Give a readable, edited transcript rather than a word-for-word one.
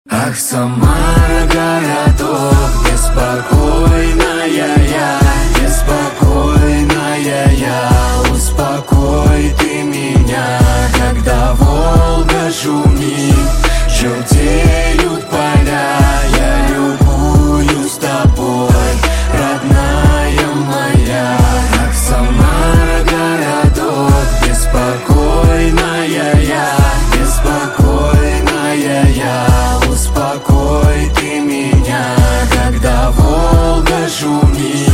Ах, Самара, городок, беспокойная я, беспокойная я. Успокой ты меня, когда Волга шумит, желтеют поля. Я любуюсь тобой, родная моя. Ах, Самара, городок, беспокойная я, беспокойная я. Успокой ты меня, когда Волга шумит.